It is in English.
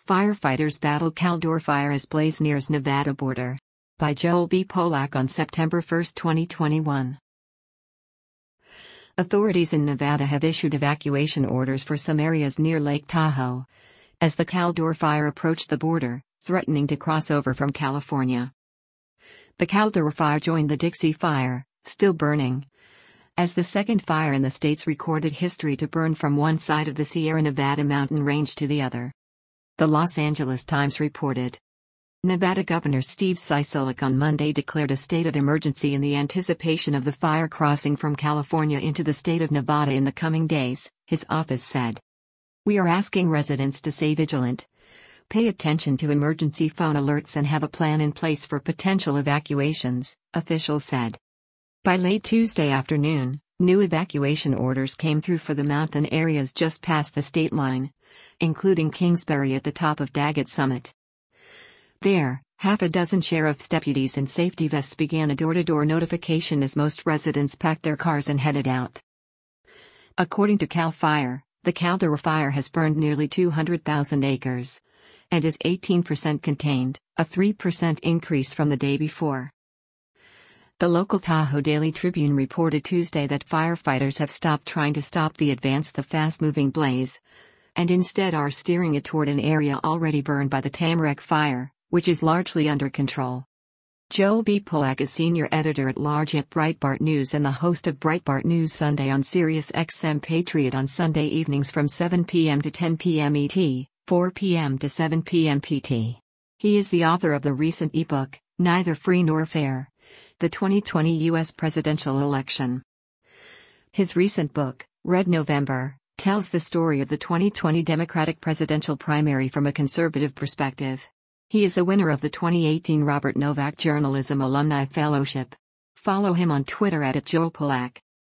Firefighters battle Caldor fire as blaze nears Nevada border. By Joel B. Polak on September 1, 2021. Authorities in Nevada have issued evacuation orders for some areas near Lake Tahoe, as the Caldor fire approached the border, threatening to cross over from California. The Caldor fire joined the Dixie Fire, still burning, as the second fire in the state's recorded history to burn from one side of the Sierra Nevada mountain range to the other. The Los Angeles Times reported. Nevada Governor Steve Sisolak on Monday declared a state of emergency in the anticipation of the fire crossing from California into the state of Nevada in the coming days, his office said. "We are asking residents to stay vigilant, pay attention to emergency phone alerts and have a plan in place for potential evacuations," officials said. By late Tuesday afternoon, new evacuation orders came through for the mountain areas just past the state line, including Kingsbury at the top of Daggett Summit. There, half a dozen sheriff's deputies in safety vests began a door-to-door notification as most residents packed their cars and headed out. According to CAL FIRE, the Caldor fire has burned nearly 200,000 acres and is 18% contained, a 3% increase from the day before. The local Tahoe Daily Tribune reported Tuesday that firefighters have stopped trying to stop the fast-moving blaze, and instead are steering it toward an area already burned by the Tamarack Fire, which is largely under control. Joel B. Polak is senior editor-at-large at Breitbart News and the host of Breitbart News Sunday on Sirius XM Patriot on Sunday evenings from 7 p.m. to 10 p.m. ET, 4 p.m. to 7 p.m. PT. He is the author of the recent ebook, Neither Free Nor Fair: The 2020 U.S. Presidential Election. His recent book, Red November, tells the story of the 2020 Democratic presidential primary from a conservative perspective. He is a winner of the 2018 Robert Novak Journalism Alumni Fellowship. Follow him on Twitter @JoelPolak.